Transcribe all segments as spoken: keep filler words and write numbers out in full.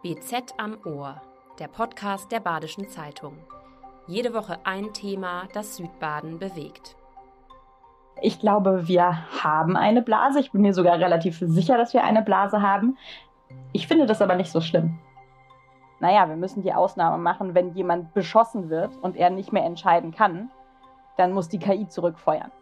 B Z am Ohr, der Podcast der Badischen Zeitung. Jede Woche ein Thema, das Südbaden bewegt. Ich glaube, wir haben eine Blase. Ich bin mir sogar relativ sicher, dass wir eine Blase haben. Ich finde das aber nicht so schlimm. Naja, wir müssen die Ausnahme machen, wenn jemand beschossen wird und er nicht mehr entscheiden kann, dann muss die K I zurückfeuern.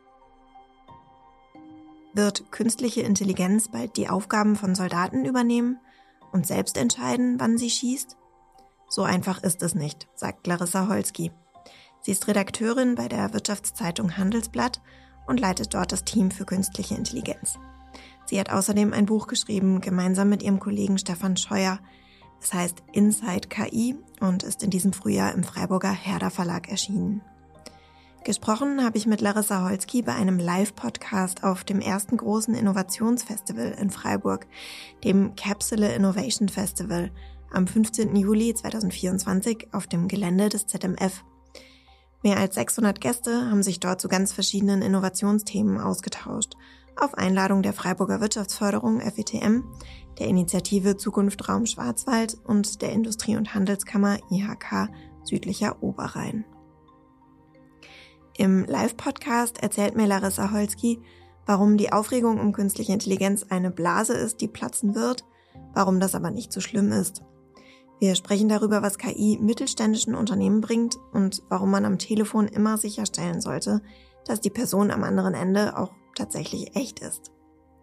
Wird künstliche Intelligenz bald die Aufgaben von Soldaten übernehmen und selbst entscheiden, wann sie schießt? So einfach ist es nicht, sagt Larissa Holzki. Sie ist Redakteurin bei der Wirtschaftszeitung Handelsblatt und leitet dort das Team für künstliche Intelligenz. Sie hat außerdem ein Buch geschrieben, gemeinsam mit ihrem Kollegen Stefan Scheuer. Es heißt Inside K I und ist in diesem Frühjahr im Freiburger Herder Verlag erschienen. Gesprochen habe ich mit Larissa Holzki bei einem Live-Podcast auf dem ersten großen Innovationsfestival in Freiburg, dem Capsule Innovation Festival, am fünfzehnten Juli zweitausendvierundzwanzig auf dem Gelände des Z M F. Mehr als sechshundert Gäste haben sich dort zu ganz verschiedenen Innovationsthemen ausgetauscht, auf Einladung der Freiburger Wirtschaftsförderung F E T M, der Initiative Zukunft Raum Schwarzwald und der Industrie- und Handelskammer I H K Südlicher Oberrhein. Im Live-Podcast erzählt mir Larissa Holzki, warum die Aufregung um künstliche Intelligenz eine Blase ist, die platzen wird, warum das aber nicht so schlimm ist. Wir sprechen darüber, was K I mittelständischen Unternehmen bringt und warum man am Telefon immer sicherstellen sollte, dass die Person am anderen Ende auch tatsächlich echt ist.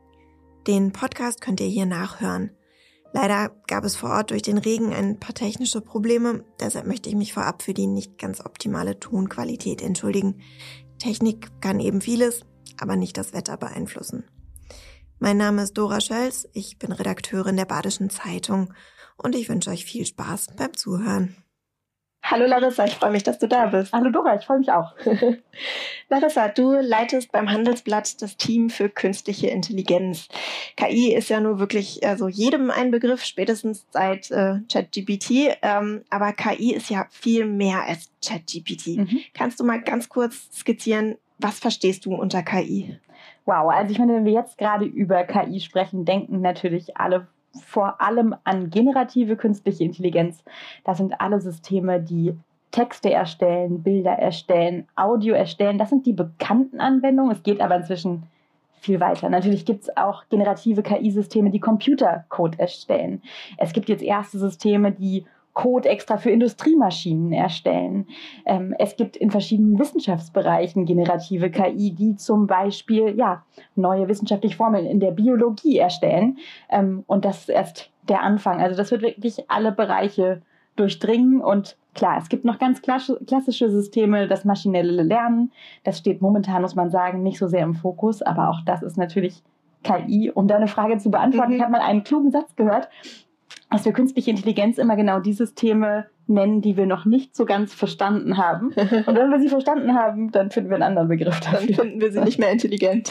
Den Podcast könnt ihr hier nachhören. Leider gab es vor Ort durch den Regen ein paar technische Probleme, deshalb möchte ich mich vorab für die nicht ganz optimale Tonqualität entschuldigen. Technik kann eben vieles, aber nicht das Wetter beeinflussen. Mein Name ist Dora Schölz, ich bin Redakteurin der Badischen Zeitung und ich wünsche euch viel Spaß beim Zuhören. Hallo Larissa, ich freue mich, dass du da bist. Hallo Dora, ich freue mich auch. Larissa, du leitest beim Handelsblatt das Team für künstliche Intelligenz. K I ist ja nur wirklich also jedem ein Begriff, spätestens seit äh, ChatGPT. Ähm, aber K I ist ja viel mehr als ChatGPT. Mhm. Kannst du mal ganz kurz skizzieren, was verstehst du unter K I? Wow, also ich meine, wenn wir jetzt gerade über K I sprechen, denken natürlich alle vor allem an generative künstliche Intelligenz. Das sind alle Systeme, die Texte erstellen, Bilder erstellen, Audio erstellen. Das sind die bekannten Anwendungen. Es geht aber inzwischen viel weiter. Natürlich gibt es auch generative K I-Systeme, die Computercode erstellen. Es gibt jetzt erste Systeme, die Code extra für Industriemaschinen erstellen. Ähm, es gibt in verschiedenen Wissenschaftsbereichen generative K I, die zum Beispiel ja, neue wissenschaftliche Formeln in der Biologie erstellen. Ähm, und das ist erst der Anfang. Also das wird wirklich alle Bereiche durchdringen. Und klar, es gibt noch ganz klassische Systeme, das maschinelle Lernen. Das steht momentan, muss man sagen, nicht so sehr im Fokus. Aber auch das ist natürlich K I. Um deine Frage zu beantworten, mhm. ich habe mal einen klugen Satz gehört, dass wir künstliche Intelligenz immer genau die Systeme nennen, die wir noch nicht so ganz verstanden haben. Und wenn wir sie verstanden haben, dann finden wir einen anderen Begriff dafür. Dann finden wir sie nicht mehr intelligent.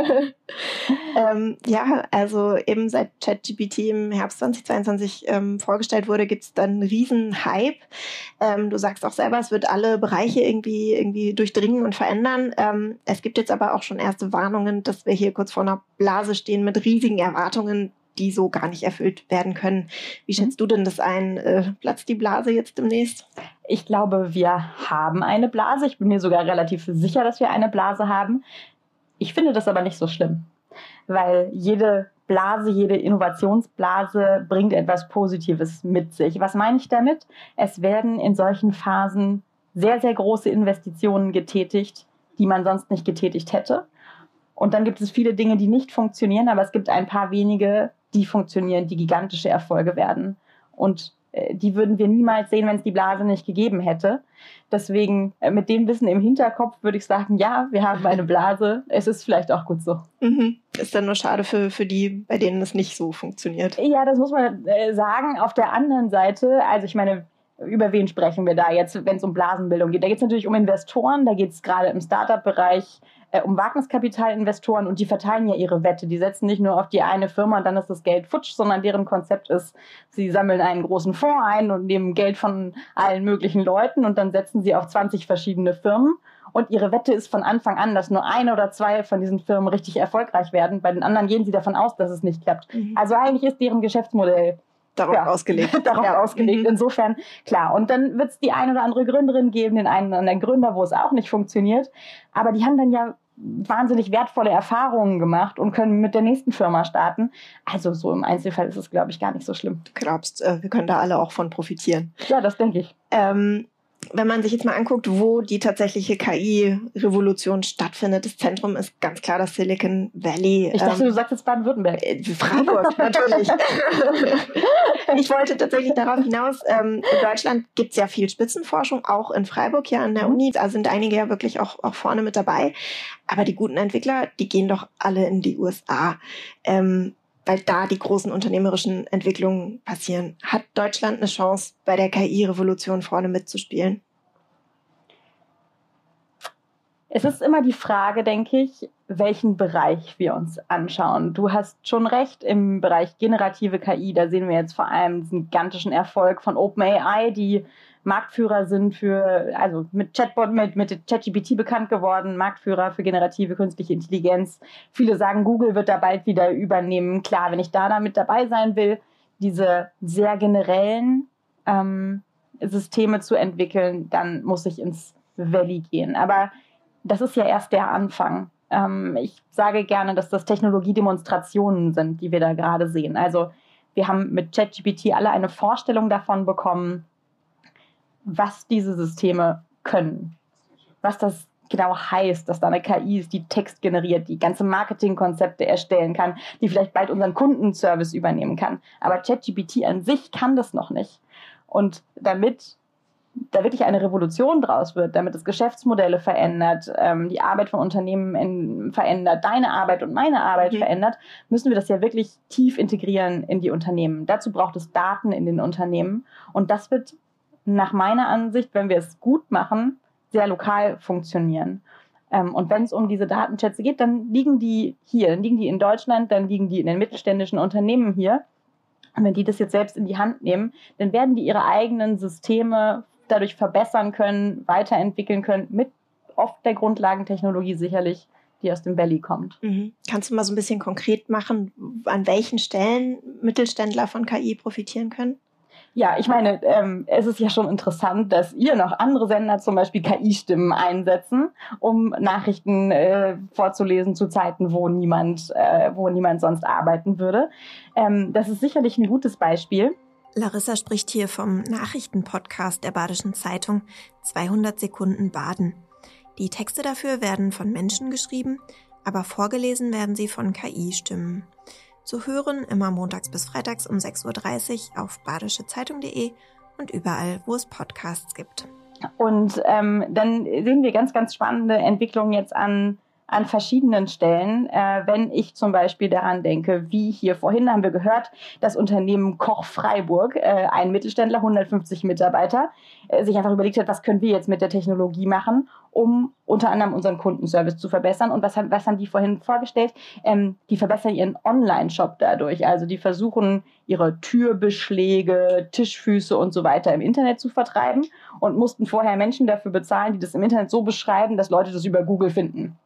ähm, ja, also eben seit ChatGPT im Herbst zweitausendzweiundzwanzig ähm, vorgestellt wurde, gibt es dann einen riesen Hype. Ähm, du sagst auch selber, es wird alle Bereiche irgendwie, irgendwie durchdringen und verändern. Ähm, es gibt jetzt aber auch schon erste Warnungen, dass wir hier kurz vor einer Blase stehen mit riesigen Erwartungen, die so gar nicht erfüllt werden können. Wie schätzt du denn das ein? Äh, platzt die Blase jetzt demnächst? Ich glaube, wir haben eine Blase. Ich bin mir sogar relativ sicher, dass wir eine Blase haben. Ich finde das aber nicht so schlimm, weil jede Blase, jede Innovationsblase bringt etwas Positives mit sich. Was meine ich damit? Es werden in solchen Phasen sehr, sehr große Investitionen getätigt, die man sonst nicht getätigt hätte. Und dann gibt es viele Dinge, die nicht funktionieren, aber es gibt ein paar wenige, die funktionieren, die gigantische Erfolge werden. Und äh, die würden wir niemals sehen, wenn es die Blase nicht gegeben hätte. Deswegen, äh, mit dem Wissen im Hinterkopf würde ich sagen, ja, wir haben eine Blase. Es ist vielleicht auch gut so. Mhm. Ist dann nur schade für, für die, bei denen es nicht so funktioniert. Ja, das muss man äh, sagen. Auf der anderen Seite, also ich meine, über wen sprechen wir da jetzt, wenn es um Blasenbildung geht? Da geht es natürlich um Investoren, da geht es gerade im Startup-Bereich äh, um Wagniskapitalinvestoren und die verteilen ja ihre Wette. Die setzen nicht nur auf die eine Firma und dann ist das Geld futsch, sondern deren Konzept ist, sie sammeln einen großen Fonds ein und nehmen Geld von allen möglichen Leuten und dann setzen sie auf zwanzig verschiedene Firmen. Und ihre Wette ist von Anfang an, dass nur eine oder zwei von diesen Firmen richtig erfolgreich werden. Bei den anderen gehen sie davon aus, dass es nicht klappt. Mhm. Also eigentlich ist deren Geschäftsmodell darauf ja, ausgelegt. darauf ja. ausgelegt. Mhm. Insofern, klar. Und dann wird es die eine oder andere Gründerin geben, den einen oder anderen Gründer, wo es auch nicht funktioniert. Aber die haben dann ja wahnsinnig wertvolle Erfahrungen gemacht und können mit der nächsten Firma starten. Also so im Einzelfall ist es, glaube ich, gar nicht so schlimm. Du glaubst, äh, wir können da alle auch von profitieren. Ja, das denke ich. Ähm, wenn man sich jetzt mal anguckt, wo die tatsächliche K I-Revolution stattfindet, das Zentrum ist ganz klar das Silicon Valley. Ich dachte, ähm, du sagst jetzt Baden-Württemberg. Äh, Freiburg, natürlich. Ich wollte tatsächlich darauf hinaus, ähm, in Deutschland gibt es ja viel Spitzenforschung, auch in Freiburg hier an der Uni. Da sind einige ja wirklich auch, auch vorne mit dabei. Aber die guten Entwickler, die gehen doch alle in die U S A. Ähm, weil da die großen unternehmerischen Entwicklungen passieren. Hat Deutschland eine Chance, bei der K I-Revolution vorne mitzuspielen? Es ist immer die Frage, denke ich, welchen Bereich wir uns anschauen. Du hast schon recht, im Bereich generative K I, da sehen wir jetzt vor allem diesen gigantischen Erfolg von OpenAI, die Marktführer sind für, also mit Chatbot, mit, mit ChatGPT bekannt geworden, Marktführer für generative künstliche Intelligenz. Viele sagen, Google wird da bald wieder übernehmen. Klar, wenn ich da damit dabei sein will, diese sehr generellen ähm, Systeme zu entwickeln, dann muss ich ins Valley gehen. Aber das ist ja erst der Anfang. Ähm, ich sage gerne, dass das Technologiedemonstrationen sind, die wir da gerade sehen. Also wir haben mit ChatGPT alle eine Vorstellung davon bekommen, was diese Systeme können, was das genau heißt, dass da eine K I ist, die Text generiert, die ganze Marketingkonzepte erstellen kann, die vielleicht bald unseren Kundenservice übernehmen kann. Aber ChatGPT an sich kann das noch nicht. Und damit da wirklich eine Revolution draus wird, damit es Geschäftsmodelle verändert, ähm, die Arbeit von Unternehmen in, verändert, deine Arbeit und meine Arbeit mhm. verändert, müssen wir das ja wirklich tief integrieren in die Unternehmen. Dazu braucht es Daten in den Unternehmen. Und das wird nach meiner Ansicht, wenn wir es gut machen, sehr lokal funktionieren. Ähm, und wenn es um diese Datenschätze geht, dann liegen die hier, dann liegen die in Deutschland, dann liegen die in den mittelständischen Unternehmen hier. Und wenn die das jetzt selbst in die Hand nehmen, dann werden die ihre eigenen Systeme dadurch verbessern können, weiterentwickeln können, mit oft der Grundlagentechnologie sicherlich, die aus dem Valley kommt. Mhm. Kannst du mal so ein bisschen konkret machen, an welchen Stellen Mittelständler von K I profitieren können? Ja, ich meine, ähm, es ist ja schon interessant, dass ihr noch andere Sender zum Beispiel K I-Stimmen einsetzen, um Nachrichten äh, vorzulesen zu Zeiten, wo niemand, äh, wo niemand sonst arbeiten würde. Ähm, das ist sicherlich ein gutes Beispiel. Larissa spricht hier vom Nachrichtenpodcast der Badischen Zeitung zweihundert Sekunden Baden. Die Texte dafür werden von Menschen geschrieben, aber vorgelesen werden sie von K I-Stimmen. Zu hören immer montags bis freitags um sechs Uhr dreißig auf badische zeitung punkt de und überall, wo es Podcasts gibt. Und ähm, dann sehen wir ganz, ganz spannende Entwicklungen jetzt an, an verschiedenen Stellen. Äh, wenn ich zum Beispiel daran denke, wie hier vorhin haben wir gehört, das Unternehmen Koch Freiburg, äh, ein Mittelständler, hundertfünfzig Mitarbeiter, äh, sich einfach überlegt hat, was können wir jetzt mit der Technologie machen, um unter anderem unseren Kundenservice zu verbessern. Und was, was haben die vorhin vorgestellt? Ähm, die verbessern ihren Online-Shop dadurch. Also die versuchen, ihre Türbeschläge, Tischfüße und so weiter im Internet zu vertreiben und mussten vorher Menschen dafür bezahlen, die das im Internet so beschreiben, dass Leute das über Google finden.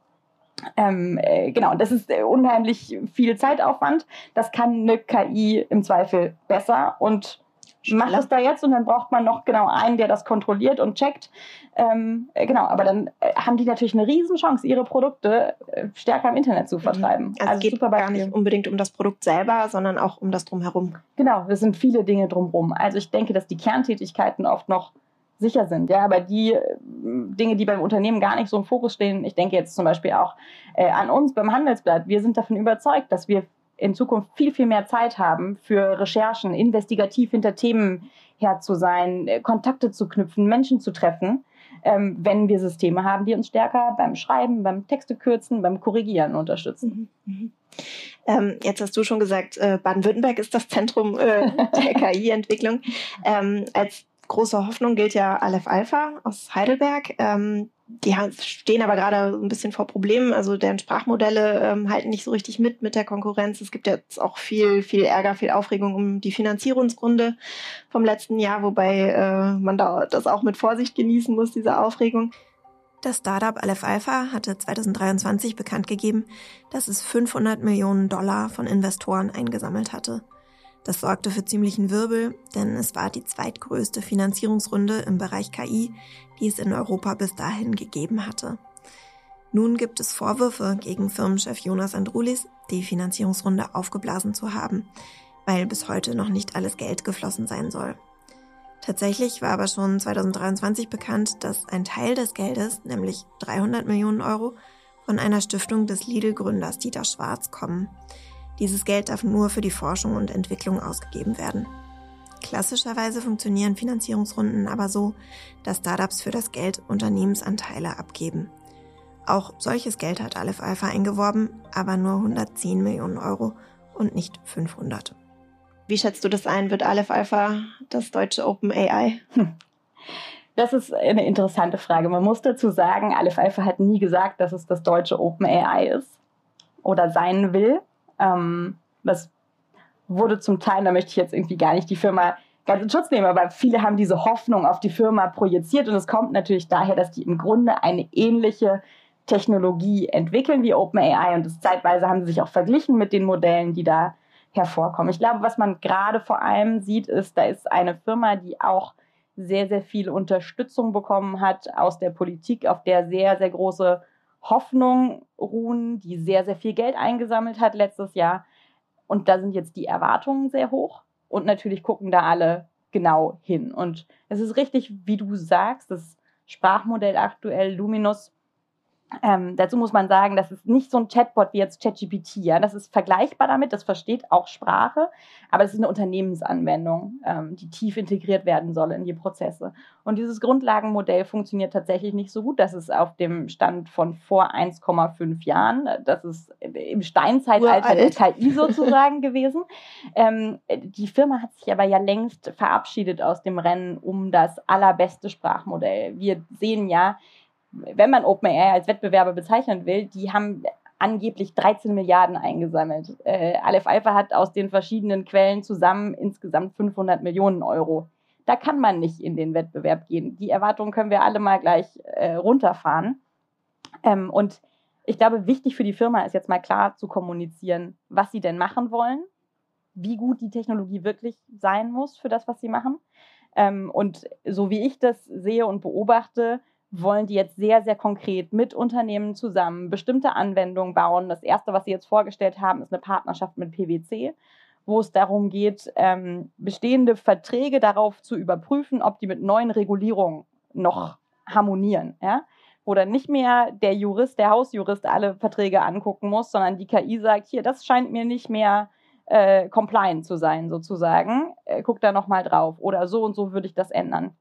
Ähm, äh, genau, das ist äh, unheimlich viel Zeitaufwand. Das kann eine K I im Zweifel besser und macht es da jetzt und dann braucht man noch genau einen, der das kontrolliert und checkt. Ähm, äh, genau, aber dann äh, haben die natürlich eine Riesenchance, ihre Produkte äh, stärker im Internet zu vertreiben. Also, also es geht super gar nicht unbedingt um das Produkt selber, sondern auch um das Drumherum. Genau, es sind viele Dinge drumherum. Also ich denke, dass die Kerntätigkeiten oft noch sicher sind, ja, aber die äh, Dinge, die beim Unternehmen gar nicht so im Fokus stehen, ich denke jetzt zum Beispiel auch äh, an uns beim Handelsblatt, wir sind davon überzeugt, dass wir in Zukunft viel, viel mehr Zeit haben für Recherchen, investigativ hinter Themen her zu sein, äh, Kontakte zu knüpfen, Menschen zu treffen, ähm, wenn wir Systeme haben, die uns stärker beim Schreiben, beim Texte kürzen, beim Korrigieren unterstützen. Mhm. Mhm. Ähm, jetzt hast du schon gesagt, äh, Baden-Württemberg ist das Zentrum äh, der K I-Entwicklung. Ähm, als große Hoffnung gilt ja Aleph Alpha aus Heidelberg. Ähm, die stehen aber gerade ein bisschen vor Problemen. Also deren Sprachmodelle ähm, halten nicht so richtig mit mit der Konkurrenz. Es gibt jetzt auch viel, viel Ärger, viel Aufregung um die Finanzierungsrunde vom letzten Jahr, wobei äh, man da das auch mit Vorsicht genießen muss, diese Aufregung. Das Startup Aleph Alpha hatte zweitausenddreiundzwanzig bekannt gegeben, dass es fünfhundert Millionen Dollar von Investoren eingesammelt hatte. Das sorgte für ziemlichen Wirbel, denn es war die zweitgrößte Finanzierungsrunde im Bereich K I, die es in Europa bis dahin gegeben hatte. Nun gibt es Vorwürfe gegen Firmenchef Jonas Androulis, die Finanzierungsrunde aufgeblasen zu haben, weil bis heute noch nicht alles Geld geflossen sein soll. Tatsächlich war aber schon zweitausenddreiundzwanzig bekannt, dass ein Teil des Geldes, nämlich dreihundert Millionen Euro, von einer Stiftung des Lidl-Gründers Dieter Schwarz kommen. Dieses Geld darf nur für die Forschung und Entwicklung ausgegeben werden. Klassischerweise funktionieren Finanzierungsrunden aber so, dass Startups für das Geld Unternehmensanteile abgeben. Auch solches Geld hat Aleph Alpha eingeworben, aber nur hundertzehn Millionen Euro und nicht fünfhundert. Wie schätzt du das ein? Wird Aleph Alpha das deutsche OpenAI? Hm. Das ist eine interessante Frage. Man muss dazu sagen, Aleph Alpha hat nie gesagt, dass es das deutsche OpenAI ist oder sein will. Ähm, das wurde zum Teil, da möchte ich jetzt irgendwie gar nicht die Firma ganz in Schutz nehmen, aber viele haben diese Hoffnung auf die Firma projiziert und es kommt natürlich daher, dass die im Grunde eine ähnliche Technologie entwickeln wie OpenAI und das zeitweise haben sie sich auch verglichen mit den Modellen, die da hervorkommen. Ich glaube, was man gerade vor allem sieht, ist, da ist eine Firma, die auch sehr, sehr viel Unterstützung bekommen hat aus der Politik, auf der sehr, sehr große Hoffnung ruhen, die sehr, sehr viel Geld eingesammelt hat letztes Jahr. Und da sind jetzt die Erwartungen sehr hoch und natürlich gucken da alle genau hin. Und es ist richtig, wie du sagst, das Sprachmodell aktuell Luminous. Ähm, dazu muss man sagen, das ist nicht so ein Chatbot wie jetzt ChatGPT. Ja? Das ist vergleichbar damit, das versteht auch Sprache, aber es ist eine Unternehmensanwendung, ähm, die tief integriert werden soll in die Prozesse. Und dieses Grundlagenmodell funktioniert tatsächlich nicht so gut. Das ist auf dem Stand von vor eins Komma fünf Jahren. Das ist im Steinzeitalter der K I sozusagen gewesen. Ähm, die Firma hat sich aber ja längst verabschiedet aus dem Rennen um das allerbeste Sprachmodell. Wir sehen ja, wenn man OpenAI als Wettbewerber bezeichnen will, die haben angeblich dreizehn Milliarden eingesammelt. Äh, Aleph Alpha hat aus den verschiedenen Quellen zusammen insgesamt fünfhundert Millionen Euro. Da kann man nicht in den Wettbewerb gehen. Die Erwartungen können wir alle mal gleich äh, runterfahren. Ähm, und ich glaube, wichtig für die Firma ist jetzt mal klar zu kommunizieren, was sie denn machen wollen, wie gut die Technologie wirklich sein muss für das, was sie machen. Ähm, und so wie ich das sehe und beobachte, wollen die jetzt sehr, sehr konkret mit Unternehmen zusammen bestimmte Anwendungen bauen. Das erste, was sie jetzt vorgestellt haben, ist eine Partnerschaft mit P W C, wo es darum geht, ähm, bestehende Verträge darauf zu überprüfen, ob die mit neuen Regulierungen noch harmonieren. Ja? Wo dann nicht mehr der Jurist, der Hausjurist alle Verträge angucken muss, sondern die K I sagt, hier, das scheint mir nicht mehr äh, compliant zu sein, sozusagen. Äh, guck da nochmal drauf. Oder so und so würde ich das ändern.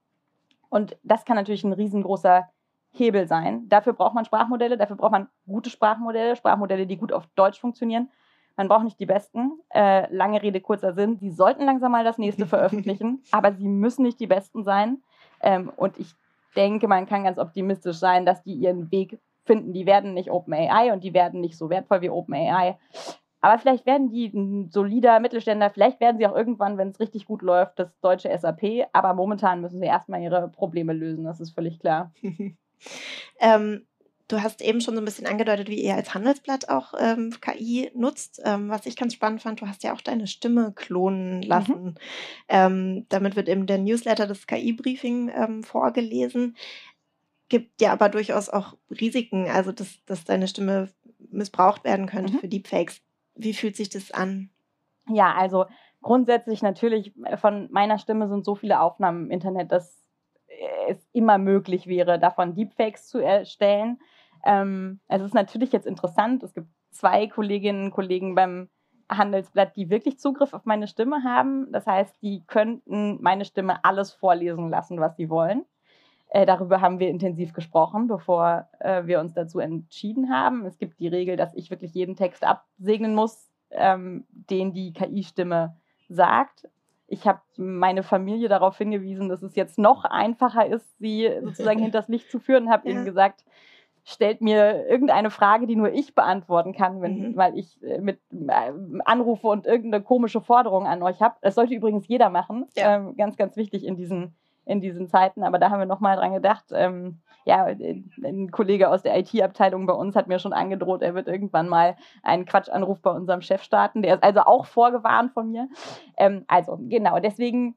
Und das kann natürlich ein riesengroßer Hebel sein. Dafür braucht man Sprachmodelle, dafür braucht man gute Sprachmodelle, Sprachmodelle, die gut auf Deutsch funktionieren. Man braucht nicht die besten. Äh, lange Rede, kurzer Sinn. Sie sollten langsam mal das nächste veröffentlichen, aber sie müssen nicht die besten sein. Ähm, und ich denke, man kann ganz optimistisch sein, dass die ihren Weg finden. Die werden nicht OpenAI und die werden nicht so wertvoll wie OpenAI. Aber vielleicht werden die ein solider Mittelständler, vielleicht werden sie auch irgendwann, wenn es richtig gut läuft, das deutsche S A P. Aber momentan müssen sie erstmal ihre Probleme lösen, das ist völlig klar. ähm, du hast eben schon so ein bisschen angedeutet, wie ihr als Handelsblatt auch ähm, K I nutzt. Ähm, was ich ganz spannend fand, du hast ja auch deine Stimme klonen lassen. Mhm. Ähm, damit wird eben der Newsletter, das K I-Briefing ähm, vorgelesen. Gibt ja aber durchaus auch Risiken, also dass, dass deine Stimme missbraucht werden könnte mhm. für Deepfakes. Wie fühlt sich das an? Ja, also grundsätzlich natürlich von meiner Stimme sind so viele Aufnahmen im Internet, dass es immer möglich wäre, davon Deepfakes zu erstellen. Ähm, es ist natürlich jetzt interessant, es gibt zwei Kolleginnen und Kollegen beim Handelsblatt, die wirklich Zugriff auf meine Stimme haben. Das heißt, die könnten meine Stimme alles vorlesen lassen, was sie wollen. Äh, darüber haben wir intensiv gesprochen, bevor äh, wir uns dazu entschieden haben. Es gibt die Regel, dass ich wirklich jeden Text absegnen muss, ähm, den die K I-Stimme sagt. Ich habe meine Familie darauf hingewiesen, dass es jetzt noch einfacher ist, sie sozusagen hinters Licht zu führen und habe ja. ihnen gesagt, stellt mir irgendeine Frage, die nur ich beantworten kann, wenn, mhm. weil ich äh, mit äh, anrufe und irgendeine komische Forderung an euch habe. Das sollte übrigens jeder machen. Ja. Ähm, ganz, ganz wichtig in diesen in diesen Zeiten. Aber da haben wir nochmal dran gedacht. Ähm, ja, ein Kollege aus der I T-Abteilung bei uns hat mir schon angedroht, er wird irgendwann mal einen Quatschanruf bei unserem Chef starten. Der ist also auch vorgewarnt von mir. Ähm, also genau, deswegen,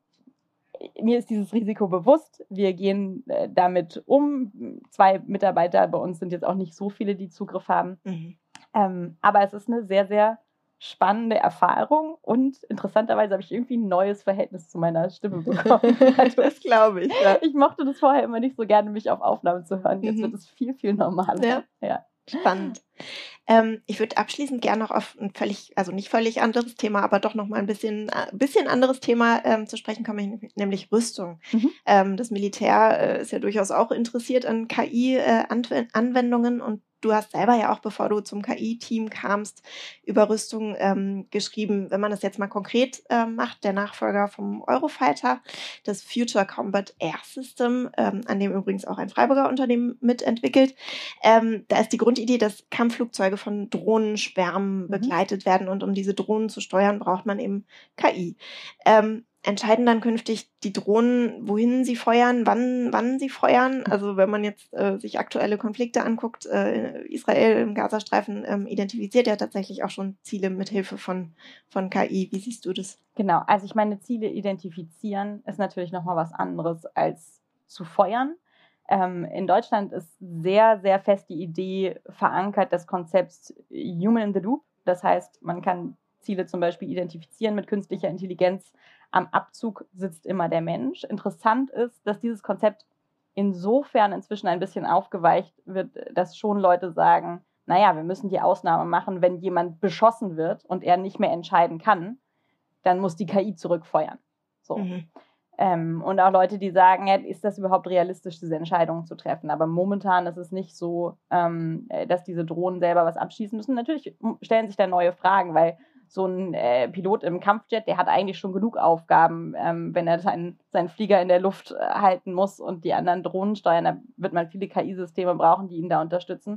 mir ist dieses Risiko bewusst. Wir gehen äh, damit um. Zwei Mitarbeiter bei uns sind jetzt auch nicht so viele, die Zugriff haben. Mhm. Ähm, aber es ist eine sehr, sehr spannende Erfahrung und interessanterweise habe ich irgendwie ein neues Verhältnis zu meiner Stimme bekommen. Also, das glaube ich, ja. Ich mochte das vorher immer nicht so gerne, mich auf Aufnahmen zu hören. Jetzt mhm. wird es viel, viel normaler. Ja, ja. Spannend. Ähm, ich würde abschließend gerne noch auf ein völlig, also nicht völlig anderes Thema, aber doch noch mal ein bisschen, äh, bisschen anderes Thema ähm, zu sprechen kommen, nämlich Rüstung. Mhm. Ähm, das Militär äh, ist ja durchaus auch interessiert an K I-Anwendungen äh, und du hast selber ja auch, bevor du zum K I-Team kamst, über Rüstung ähm, geschrieben. Wenn man das jetzt mal konkret äh, macht, der Nachfolger vom Eurofighter, das Future Combat Air System, ähm, an dem übrigens auch ein Freiburger Unternehmen mitentwickelt, ähm, da ist die Grundidee, dass Kampfflugzeuge von Drohnenschwärmen mhm. begleitet werden und um diese Drohnen zu steuern, braucht man eben K I. Ähm, entscheiden dann künftig die Drohnen, wohin sie feuern, wann, wann sie feuern. Also wenn man jetzt äh, sich aktuelle Konflikte anguckt, äh, Israel im Gazastreifen ähm, identifiziert ja tatsächlich auch schon Ziele mit Hilfe von, von K I. Wie siehst du das? Genau, also ich meine, Ziele identifizieren ist natürlich nochmal was anderes als zu feuern. Ähm, in Deutschland ist sehr, sehr fest die Idee verankert des Konzepts Human in the Loop. Das heißt, man kann Ziele zum Beispiel identifizieren mit künstlicher Intelligenz. Am Abzug sitzt immer der Mensch. Interessant ist, dass dieses Konzept insofern inzwischen ein bisschen aufgeweicht wird, dass schon Leute sagen, naja, wir müssen die Ausnahme machen, wenn jemand beschossen wird und er nicht mehr entscheiden kann, dann muss die K I zurückfeuern. So. Mhm. Ähm, und auch Leute, die sagen, ja, ist das überhaupt realistisch, diese Entscheidungen zu treffen? Aber momentan ist es nicht so, ähm, dass diese Drohnen selber was abschießen müssen. Natürlich stellen sich da neue Fragen, weil so ein äh, Pilot im Kampfjet, der hat eigentlich schon genug Aufgaben, ähm, wenn er seinen, seinen Flieger in der Luft äh, halten muss und die anderen Drohnen steuern, da wird man viele K I-Systeme brauchen, die ihn da unterstützen.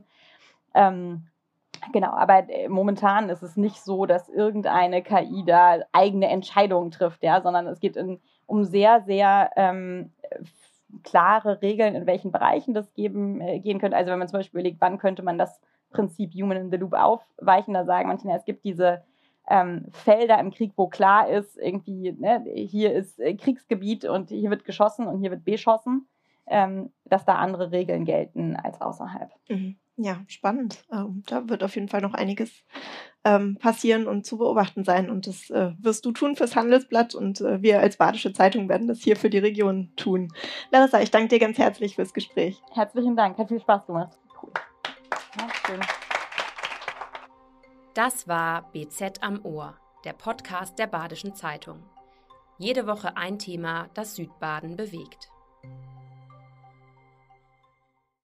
Ähm, genau, aber äh, momentan ist es nicht so, dass irgendeine K I da eigene Entscheidungen trifft, ja, sondern es geht in, um sehr, sehr ähm, klare Regeln, in welchen Bereichen das geben, äh, gehen könnte. Also wenn man zum Beispiel überlegt, wann könnte man das Prinzip Human in the Loop aufweichen, da sagen manche, ja, es gibt diese Ähm, Felder im Krieg, wo klar ist, irgendwie, ne, hier ist äh, Kriegsgebiet und hier wird geschossen und hier wird beschossen, ähm, dass da andere Regeln gelten als außerhalb. Mhm. Ja, spannend. Ähm, da wird auf jeden Fall noch einiges ähm, passieren und zu beobachten sein und das äh, wirst du tun fürs Handelsblatt und äh, wir als Badische Zeitung werden das hier für die Region tun. Larissa, ich danke dir ganz herzlich fürs Gespräch. Herzlichen Dank, hat viel Spaß gemacht. Cool. Ja, schön. Das war B Z am Ohr, der Podcast der Badischen Zeitung. Jede Woche ein Thema, das Südbaden bewegt.